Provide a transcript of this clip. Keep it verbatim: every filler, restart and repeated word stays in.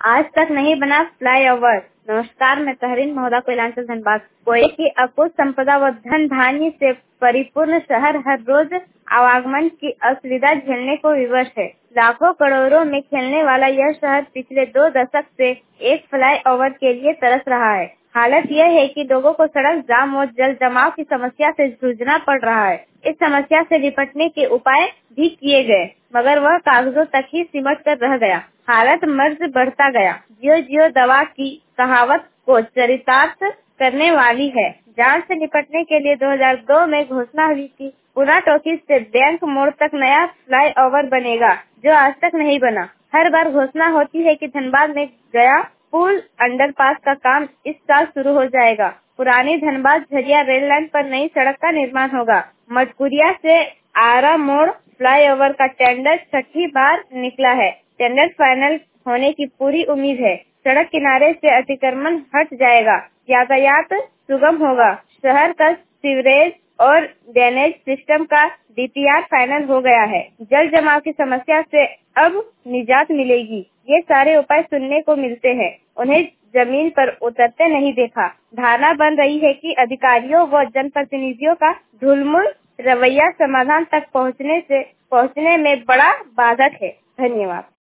आज तक नहीं बना फ्लाईओवर। नमस्कार, मैं तहरीन महोदा कोयलांचल धनबाद। कोयले की अकुत संपदा व धन धान्य से परिपूर्ण शहर हर रोज आवागमन की असुविधा झेलने को विवश है। लाखों करोड़ों में खेलने वाला यह शहर पिछले दो दशक से एक फ्लाईओवर के लिए तरस रहा है। हालत यह है कि लोगों को सड़क जाम और जल जमाव की समस्या से जूझना पड़ रहा है। इस समस्या से निपटने के उपाय भी किए गए, मगर वह कागजों तक ही सिमट कर रह गया। हालत मर्ज बढ़ता गया। जियो जियो दवा की कहावत को चरितार्थ करने वाली है। जान से निपटने के लिए दो हज़ार दो में घोषणा हुई थी। पुना टॉकीज से बैंक मोड़ तक नया फ्लाईओवर बनेगा, जो आज तक नहीं बना। हर बार घोषणा होती है कि धनबाद में गया पुल अंडरपास का काम इस साल शुरू हो जाएगा। पुरानी धनबाद झरिया रेल लाइन पर नई सड़क का निर्माण होगा। मटकुरिया से आरा मोड़ फ्लाईओवर का टेंडर छठी बार निकला है। टेंडर फाइनल होने की पूरी उम्मीद है। सड़क किनारे से अतिक्रमण हट जाएगा, यातायात सुगम होगा। शहर का सीवरेज और ड्रेनेज सिस्टम का डीपीआर फाइनल हो गया है। जल जमाव की समस्या से अब निजात मिलेगी। ये सारे उपाय सुनने को मिलते हैं, उन्हें जमीन पर उतरते नहीं देखा। धारणा बन रही है कि अधिकारियों व जनप्रतिनिधियों का ढुलमुल रवैया समाधान तक पहुँचने से पहुँचने में बड़ा बाधक है। धन्यवाद।